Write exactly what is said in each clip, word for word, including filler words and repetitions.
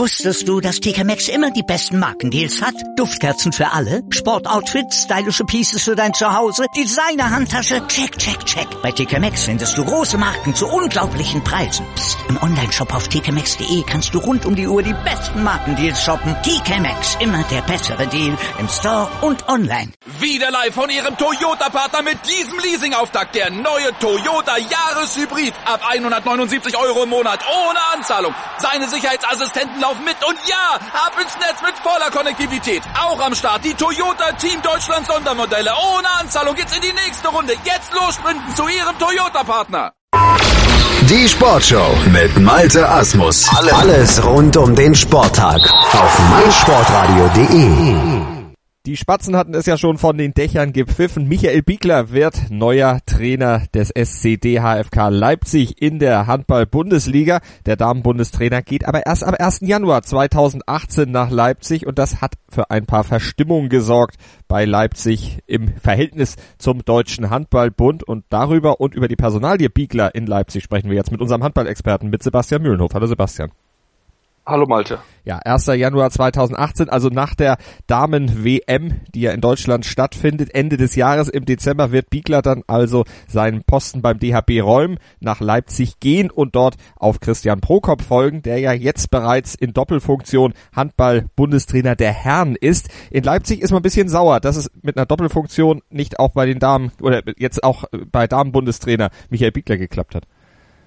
Wusstest du, dass T K Maxx immer die besten Markendeals hat? Duftkerzen für alle, Sportoutfits, stylische Pieces für dein Zuhause, Designer-Handtasche, check, check, check. Bei T K Maxx findest du große Marken zu unglaublichen Preisen. Psst. Im Onlineshop auf t k maxx punkt de kannst du rund um die Uhr die besten Markendeals shoppen. T K Maxx, immer der bessere Deal im Store und online. Wieder live von Ihrem Toyota-Partner mit diesem Leasing-Auftakt. Der neue Toyota Jahreshybrid. Ab hundertneunundsiebzig Euro im Monat ohne Anzahlung. Seine Sicherheitsassistenten laufen mit und ja, ab ins Netz mit voller Konnektivität. Auch am Start die Toyota Team Deutschland Sondermodelle. Ohne Anzahlung geht's in die nächste Runde. Jetzt los sprinten zu Ihrem Toyota-Partner. Die Sportshow mit Malte Asmus. Alles rund um den Sporttag auf meinsportradio punkt de. Die Spatzen hatten es ja schon von den Dächern gepfiffen. Michael Biegler wird neuer Trainer des S C D H F K Leipzig in der Handball-Bundesliga. Der Damenbundestrainer geht aber erst am ersten Januar zweitausendachtzehn nach Leipzig und das hat für ein paar Verstimmungen gesorgt bei Leipzig im Verhältnis zum Deutschen Handballbund. Und darüber und über die Personalie Biegler in Leipzig sprechen wir jetzt mit unserem Handballexperten, mit Sebastian Mühlenhof. Hallo Sebastian. Hallo Malte. Ja, erster Januar zweitausendachtzehn, also nach der Damen-W M, die ja in Deutschland stattfindet, Ende des Jahres im Dezember wird Biegler dann also seinen Posten beim D H B räumen, nach Leipzig gehen und dort auf Christian Prokop folgen, der ja jetzt bereits in Doppelfunktion Handball-Bundestrainer der Herren ist. In Leipzig ist man ein bisschen sauer, dass es mit einer Doppelfunktion nicht auch bei den Damen oder jetzt auch bei Damen-Bundestrainer Michael Biegler geklappt hat.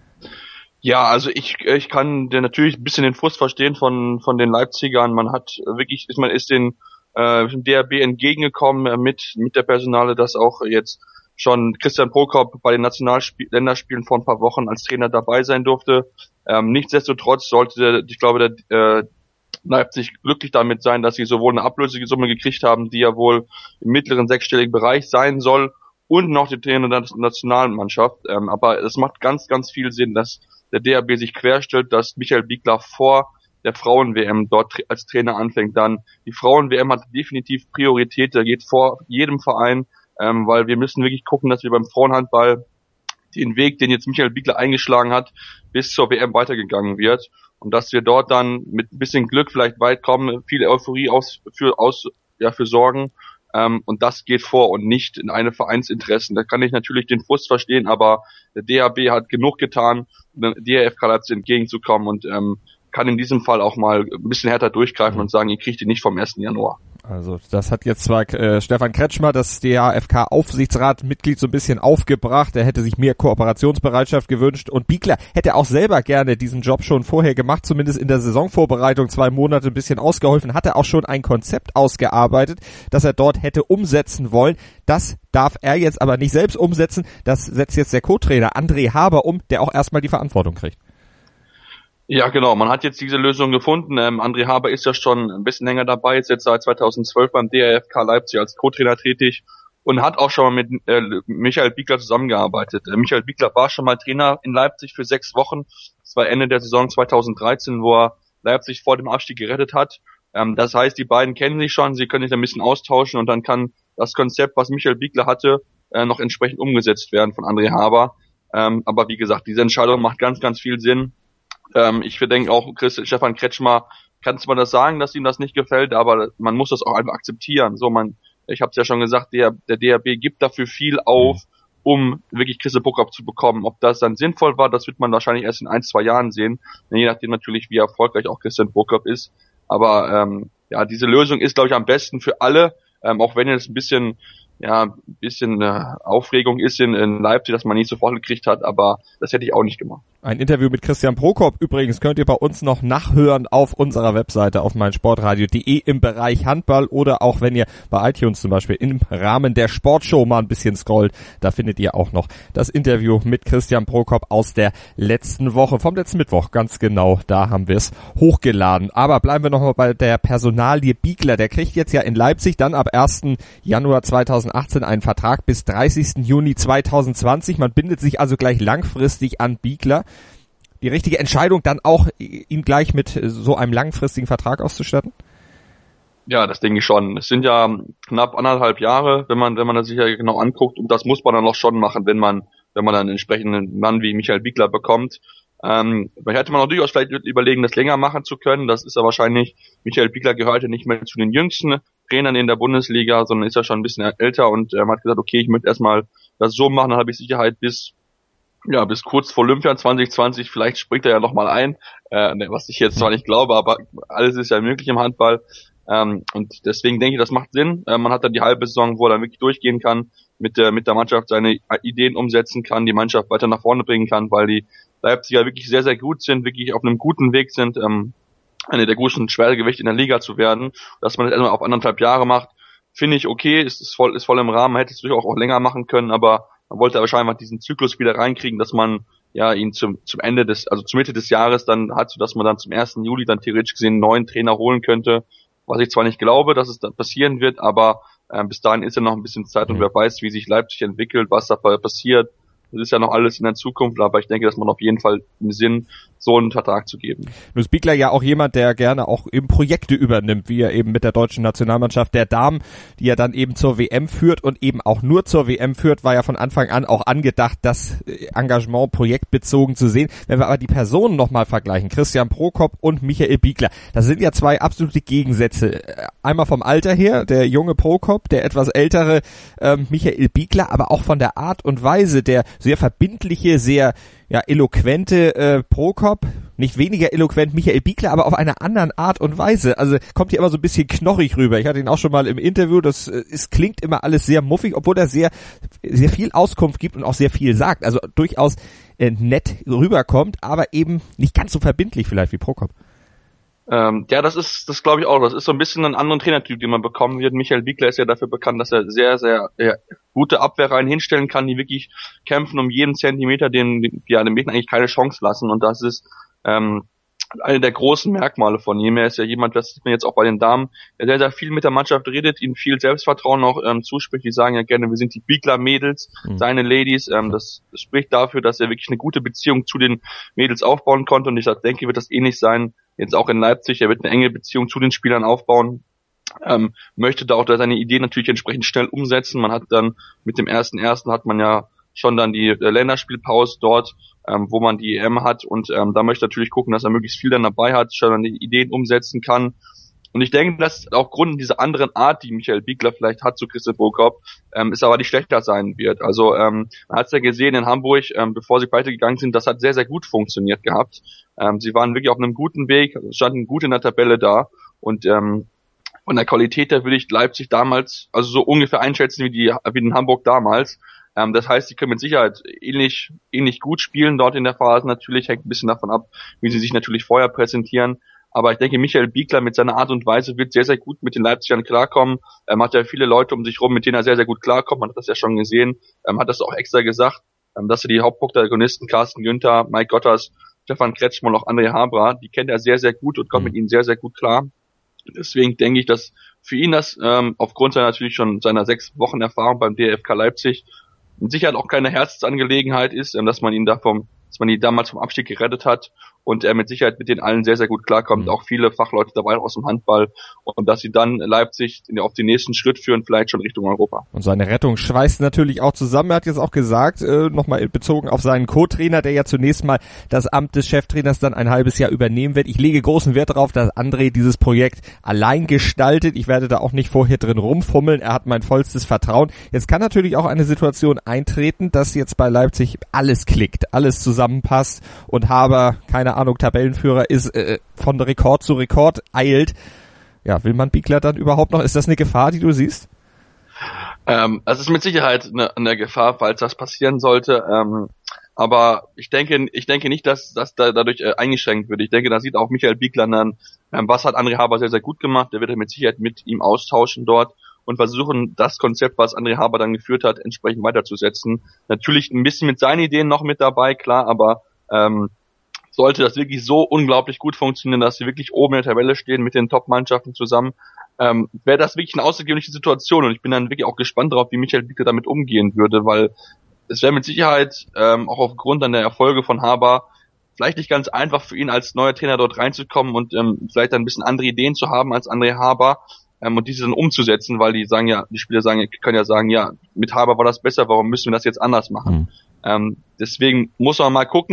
Ja, also ich ich kann dir natürlich ein bisschen den Frust verstehen von von den Leipzigern. Man hat wirklich, ist man ist den äh, dem D H B entgegengekommen äh, mit mit der Personale, dass auch jetzt schon Christian Prokop bei den Nationalländerspielen vor ein paar Wochen als Trainer dabei sein durfte. Ähm, nichtsdestotrotz sollte, ich glaube, der äh, Leipzig glücklich damit sein, dass sie sowohl eine Ablösesumme gekriegt haben, die ja wohl im mittleren sechsstelligen Bereich sein soll, und noch die Trainer der Nationalmannschaft. Ähm, aber es macht ganz, ganz viel Sinn, dass der D H B sich querstellt, dass Michael Biegler vor der Frauen-W M dort als Trainer anfängt. Dann die Frauen-W M hat definitiv Priorität, der geht vor jedem Verein, ähm, weil wir müssen wirklich gucken, dass wir beim Frauenhandball den Weg, den jetzt Michael Biegler eingeschlagen hat, bis zur W M weitergegangen wird und dass wir dort dann mit ein bisschen Glück vielleicht weit kommen, viel Euphorie aus für aus ja für sorgen. Ähm, und das geht vor und nicht in eine Vereinsinteressen. Da kann ich natürlich den Frust verstehen, aber der D H B hat genug getan, dem D H F K Leipzig entgegenzukommen und ähm, kann in diesem Fall auch mal ein bisschen härter durchgreifen und sagen, ihr kriegt ihn nicht vom ersten Januar. Also das hat jetzt zwar äh, Stefan Kretschmer, das D H F K-Aufsichtsratmitglied, so ein bisschen aufgebracht. Er hätte sich mehr Kooperationsbereitschaft gewünscht und Biegler hätte auch selber gerne diesen Job schon vorher gemacht, zumindest in der Saisonvorbereitung zwei Monate ein bisschen ausgeholfen, hatte auch schon ein Konzept ausgearbeitet, das er dort hätte umsetzen wollen. Das darf er jetzt aber nicht selbst umsetzen, das setzt jetzt der Co-Trainer André Haber um, der auch erstmal die Verantwortung kriegt. Ja, genau. Man hat jetzt diese Lösung gefunden. Ähm, André Haber ist ja schon ein bisschen länger dabei, ist jetzt seit zweitausendzwölf beim D H F K Leipzig als Co-Trainer tätig und hat auch schon mal mit äh, Michael Biegler zusammengearbeitet. Äh, Michael Biegler war schon mal Trainer in Leipzig für sechs Wochen. Das war Ende der Saison zweitausenddreizehn, wo er Leipzig vor dem Abstieg gerettet hat. Ähm, das heißt, die beiden kennen sich schon, sie können sich ein bisschen austauschen und dann kann das Konzept, was Michael Biegler hatte, äh, noch entsprechend umgesetzt werden von André Haber. Ähm, aber wie gesagt, diese Entscheidung macht ganz, ganz viel Sinn. Ähm, ich denke auch, Chris, Stefan Kretschmer, kann man das sagen, dass ihm das nicht gefällt, aber man muss das auch einfach akzeptieren. So, man, ich habe es ja schon gesagt, der, der D H B gibt dafür viel auf, um wirklich Christian Prokop zu bekommen. Ob das dann sinnvoll war, das wird man wahrscheinlich erst in ein, zwei Jahren sehen, je nachdem natürlich, wie erfolgreich auch Christian Prokop ist. Aber ähm, ja, diese Lösung ist, glaube ich, am besten für alle, ähm, auch wenn es ein bisschen ja, ein bisschen äh, Aufregung ist in, in Leipzig, dass man nicht sofort gekriegt hat, aber das hätte ich auch nicht gemacht. Ein Interview mit Christian Prokop übrigens könnt ihr bei uns noch nachhören auf unserer Webseite auf meinsportradio punkt de im Bereich Handball oder auch wenn ihr bei iTunes zum Beispiel im Rahmen der Sportshow mal ein bisschen scrollt, da findet ihr auch noch das Interview mit Christian Prokop aus der letzten Woche, vom letzten Mittwoch, ganz genau, da haben wir es hochgeladen. Aber bleiben wir nochmal bei der Personalie Biegler, der kriegt jetzt ja in Leipzig dann ab ersten Januar zweitausendachtzehn einen Vertrag bis dreißigsten Juni zweitausendzwanzig, man bindet sich also gleich langfristig an Biegler. Die richtige Entscheidung dann auch, ihn gleich mit so einem langfristigen Vertrag auszustatten? Ja, das denke ich schon. Es sind ja knapp anderthalb Jahre, wenn man wenn man das sich ja genau anguckt, und das muss man dann auch schon machen, wenn man wenn man einen entsprechenden Mann wie Michael Biegler bekommt. Ähm, man hätte man auch durchaus vielleicht überlegen, das länger machen zu können. Das ist ja wahrscheinlich, Michael Biegler gehört ja nicht mehr zu den jüngsten Trainern in der Bundesliga, sondern ist ja schon ein bisschen älter und ähm, hat gesagt, okay, ich möchte erstmal das so machen, dann habe ich Sicherheit bis ja bis kurz vor Olympia zwanzig zwanzig, vielleicht springt er ja nochmal ein, äh, was ich jetzt zwar nicht glaube, aber alles ist ja möglich im Handball. Ähm, und deswegen denke ich, das macht Sinn. Äh, man hat dann die halbe Saison, wo er dann wirklich durchgehen kann, mit der mit der Mannschaft seine Ideen umsetzen kann, die Mannschaft weiter nach vorne bringen kann, weil die Leipziger wirklich sehr, sehr gut sind, wirklich auf einem guten Weg sind, ähm, eine der guten Schwergewichte in der Liga zu werden. Dass man das erstmal auf anderthalb Jahre macht, finde ich okay, ist, ist voll ist voll im Rahmen, man hätte es durchaus auch länger machen können, aber man wollte aber scheinbar diesen Zyklus wieder reinkriegen, dass man ja ihn zum zum Ende des, also zur Mitte des Jahres dann hat, sodass man dann zum ersten Juli dann theoretisch gesehen einen neuen Trainer holen könnte, was ich zwar nicht glaube, dass es dann passieren wird, aber äh, bis dahin ist ja noch ein bisschen Zeit und wer weiß, wie sich Leipzig entwickelt, was da passiert. Das ist ja noch alles in der Zukunft, aber ich denke, dass man auf jeden Fall im Sinn, so einen Vertrag zu geben. Nun ist Biegler ja auch jemand, der gerne auch eben Projekte übernimmt, wie er eben mit der deutschen Nationalmannschaft der Damen, die er dann eben zur W M führt und eben auch nur zur W M führt, war ja von Anfang an auch angedacht, das Engagement projektbezogen zu sehen. Wenn wir aber die Personen nochmal vergleichen, Christian Prokop und Michael Biegler, das sind ja zwei absolute Gegensätze. Einmal vom Alter her, der junge Prokop, der etwas ältere ähm, Michael Biegler, aber auch von der Art und Weise, der sehr verbindliche, sehr ja eloquente äh, Prokop, nicht weniger eloquent Michael Biegler, aber auf einer anderen Art und Weise. Also kommt hier immer so ein bisschen knorrig rüber. Ich hatte ihn auch schon mal im Interview, das äh, es klingt immer alles sehr muffig, obwohl er sehr sehr viel Auskunft gibt und auch sehr viel sagt. Also durchaus äh, nett rüberkommt, aber eben nicht ganz so verbindlich vielleicht wie Prokop. Ähm, ja, das ist, das glaube ich auch. Das ist so ein bisschen ein anderer Trainertyp, den man bekommen wird. Michael Biegler ist ja dafür bekannt, dass er sehr, sehr ja, gute Abwehrreihen hinstellen kann, die wirklich kämpfen um jeden Zentimeter, den ja dem Gegner eigentlich keine Chance lassen. Und das ist ähm, eine der großen Merkmale von ihm. Er ist ja jemand, das sieht man jetzt auch bei den Damen, der sehr, sehr viel mit der Mannschaft redet, ihnen viel Selbstvertrauen auch ähm, zuspricht. Die sagen ja gerne, wir sind die Biegler-Mädels, mhm. seine Ladies. Ähm, das, das spricht dafür, dass er wirklich eine gute Beziehung zu den Mädels aufbauen konnte. Und ich denke, wird das ähnlich sein jetzt auch in Leipzig. Er wird eine enge Beziehung zu den Spielern aufbauen. Ähm, möchte da auch seine Ideen natürlich entsprechend schnell umsetzen. Man hat dann mit dem ersten ersten hat man ja schon dann die äh, Länderspielpause dort, ähm, wo man die E M hat und ähm, da möchte natürlich gucken, dass er möglichst viel dann dabei hat, schon dann die Ideen umsetzen kann. Und ich denke, dass aufgrund dieser anderen Art, die Michael Biegler vielleicht hat zu Christian Prokop, ähm, es aber nicht schlechter sein wird. Also ähm, man hat es ja gesehen in Hamburg, ähm, bevor sie weitergegangen sind, das hat sehr, sehr gut funktioniert gehabt. Ähm, sie waren wirklich auf einem guten Weg, standen gut in der Tabelle da und ähm, von der Qualität her würde ich Leipzig damals, also so ungefähr einschätzen wie die wie den Hamburg damals. Ähm, das heißt, sie können mit Sicherheit ähnlich ähnlich gut spielen dort in der Phase. Natürlich hängt ein bisschen davon ab, wie sie sich natürlich vorher präsentieren. Aber ich denke, Michael Biegler mit seiner Art und Weise wird sehr, sehr gut mit den Leipzigern klarkommen. Ähm, hat ja viele Leute um sich rum, mit denen er sehr, sehr gut klarkommt. Man hat das ja schon gesehen. Ähm, hat das auch extra gesagt, ähm, dass er die Hauptprotagonisten, Carsten Günther, Mike Gotters, Stefan Kretschmer und auch André Habra, die kennt er sehr, sehr gut und kommt mhm. mit ihnen sehr, sehr gut klar. Deswegen denke ich, dass für ihn das ähm, aufgrund seiner natürlich schon seiner sechs Wochen Erfahrung beim D F K Leipzig mit Sicherheit auch keine Herzensangelegenheit ist, ähm, dass man ihn da vom, dass man ihn damals vom Abstieg gerettet hat und er mit Sicherheit mit den allen sehr, sehr gut klarkommt, mhm. auch viele Fachleute dabei aus dem Handball und dass sie dann Leipzig auf den nächsten Schritt führen, vielleicht schon Richtung Europa. Und seine Rettung schweißt natürlich auch zusammen. Er hat jetzt auch gesagt, äh, nochmal bezogen auf seinen Co-Trainer, der ja zunächst mal das Amt des Cheftrainers dann ein halbes Jahr übernehmen wird. Ich lege großen Wert darauf, dass André dieses Projekt allein gestaltet. Ich werde da auch nicht vorher drin rumfummeln. Er hat mein vollstes Vertrauen. Jetzt kann natürlich auch eine Situation eintreten, dass jetzt bei Leipzig alles klickt, alles zusammenpasst und Haber, keine Ahnung, Tabellenführer ist, äh, von Rekord zu Rekord eilt. Ja, will man Biegler dann überhaupt noch? Ist das eine Gefahr, die du siehst? Ähm, es ist mit Sicherheit eine, eine Gefahr, falls das passieren sollte. Ähm, aber ich denke, ich denke nicht, dass das da dadurch äh, eingeschränkt wird. Ich denke, da sieht auch Michael Biegler dann, ähm, was hat André Haber sehr, sehr gut gemacht. Der wird mit Sicherheit mit ihm austauschen dort und versuchen, das Konzept, was André Haber dann geführt hat, entsprechend weiterzusetzen. Natürlich ein bisschen mit seinen Ideen noch mit dabei, klar, aber ähm, sollte das wirklich so unglaublich gut funktionieren, dass sie wirklich oben in der Tabelle stehen mit den Top-Mannschaften zusammen, ähm, wäre das wirklich eine außergewöhnliche Situation und ich bin dann wirklich auch gespannt darauf, wie Michael Biegler damit umgehen würde, weil es wäre mit Sicherheit ähm, auch aufgrund dann der Erfolge von Haber vielleicht nicht ganz einfach für ihn als neuer Trainer dort reinzukommen und ähm, vielleicht dann ein bisschen andere Ideen zu haben als André Haber ähm, und diese dann umzusetzen, weil die sagen ja, die Spieler sagen, können ja sagen, ja, mit Haber war das besser, warum müssen wir das jetzt anders machen? Mhm. Ähm, deswegen muss man mal gucken.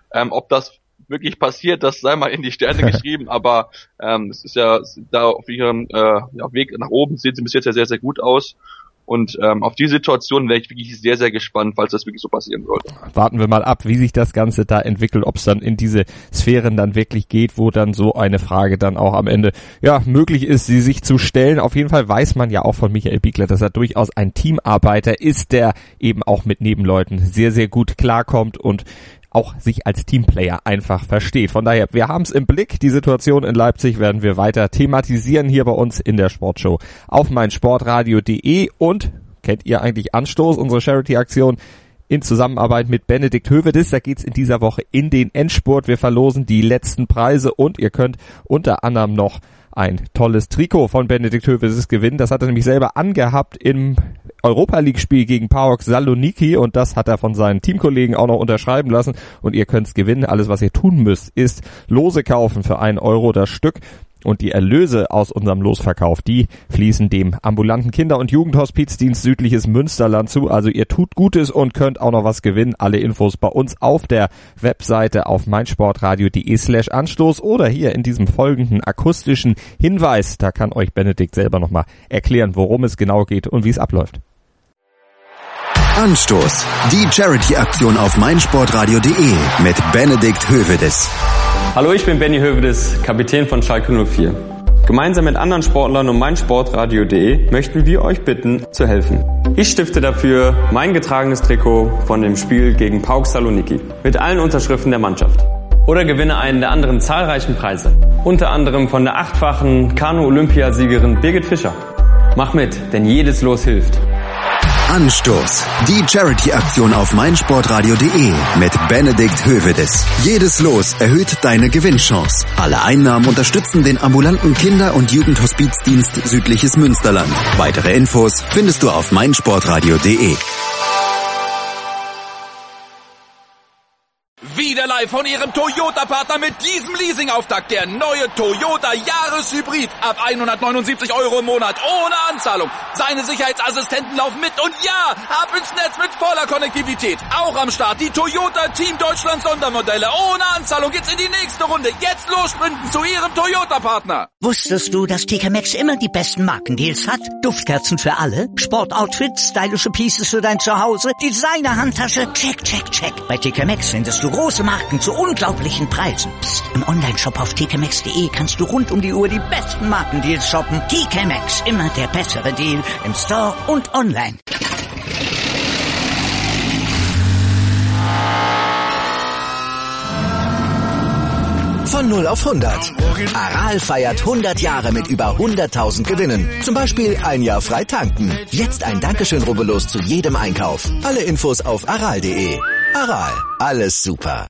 Ähm, ob das wirklich passiert, das sei mal in die Sterne geschrieben, aber ähm, es ist ja da auf ihrem äh, ja, Weg nach oben, sieht sie bis jetzt ja sehr, sehr gut aus. Und ähm, auf die Situation wäre ich wirklich sehr, sehr gespannt, falls das wirklich so passieren sollte. Warten wir mal ab, wie sich das Ganze da entwickelt, ob es dann in diese Sphären dann wirklich geht, wo dann so eine Frage dann auch am Ende ja möglich ist, sie sich zu stellen. Auf jeden Fall weiß man ja auch von Michael Biegler, dass er durchaus ein Teamarbeiter ist, der eben auch mit Nebenleuten sehr, sehr gut klarkommt und auch sich als Teamplayer einfach versteht. Von daher, wir haben es im Blick. Die Situation in Leipzig werden wir weiter thematisieren hier bei uns in der Sportshow auf meinsportradio punkt de. Und kennt ihr eigentlich Anstoß, unsere Charity-Aktion in Zusammenarbeit mit Benedikt Hövedes? Da geht's in dieser Woche in den Endspurt. Wir verlosen die letzten Preise und ihr könnt unter anderem noch ein tolles Trikot von Benedikt Hövedes gewinnen. Das hat er nämlich selber angehabt im Europa-League-Spiel gegen PAOK Saloniki und das hat er von seinen Teamkollegen auch noch unterschreiben lassen und ihr könnt's gewinnen. Alles, was ihr tun müsst, ist Lose kaufen für einen Euro das Stück. Und die Erlöse aus unserem Losverkauf, die fließen dem ambulanten Kinder- und Jugendhospizdienst Südliches Münsterland zu. Also ihr tut Gutes und könnt auch noch was gewinnen. Alle Infos bei uns auf der Webseite auf meinsportradio punkt de slash Anstoß oder hier in diesem folgenden akustischen Hinweis. Da kann euch Benedikt selber nochmal erklären, worum es genau geht und wie es abläuft. Anstoß, die Charity-Aktion auf meinsportradio punkt de mit Benedikt Hövedes. Hallo, ich bin Benny Hövedes, Kapitän von Schalke null vier. Gemeinsam mit anderen Sportlern und meinsportradio punkt de möchten wir euch bitten, zu helfen. Ich stifte dafür mein getragenes Trikot von dem Spiel gegen PAOK Saloniki mit allen Unterschriften der Mannschaft. Oder gewinne einen der anderen zahlreichen Preise, unter anderem von der achtfachen Kanu-Olympiasiegerin Birgit Fischer. Mach mit, denn jedes Los hilft. Anstoß, die Charity-Aktion auf meinsportradio punkt de mit Benedikt Hövedes. Jedes Los erhöht deine Gewinnchance. Alle Einnahmen unterstützen den ambulanten Kinder- und Jugendhospizdienst Südliches Münsterland. Weitere Infos findest du auf meinsportradio punkt de. Wieder live von ihrem Toyota-Partner mit diesem Leasing-Auftakt. Der neue Toyota Jahreshybrid. Ab hundertneunundsiebzig Euro im Monat. Ohne Anzahlung. Seine Sicherheitsassistenten laufen mit. Und ja, ab ins Netz mit voller Konnektivität. Auch am Start die Toyota Team Deutschland Sondermodelle. Ohne Anzahlung geht's in die nächste Runde. Jetzt los sprinten zu ihrem Toyota-Partner. Wusstest du, dass T K Maxx immer die besten Markendeals hat? Duftkerzen für alle, Sportoutfits, stylische Pieces für dein Zuhause, Designer-Handtasche, check, check, check. Bei T K Maxx findest du große Marken zu unglaublichen Preisen. Psst. Im Onlineshop auf t k maxx punkt de kannst du rund um die Uhr die besten Markendeals shoppen. T K Maxx, immer der bessere Deal im Store und online. Von null auf hundert. Aral feiert hundert Jahre mit über hunderttausend Gewinnen. Zum Beispiel ein Jahr frei tanken. Jetzt ein Dankeschön, rubbellos zu jedem Einkauf. Alle Infos auf aral punkt de. Aral, alles super.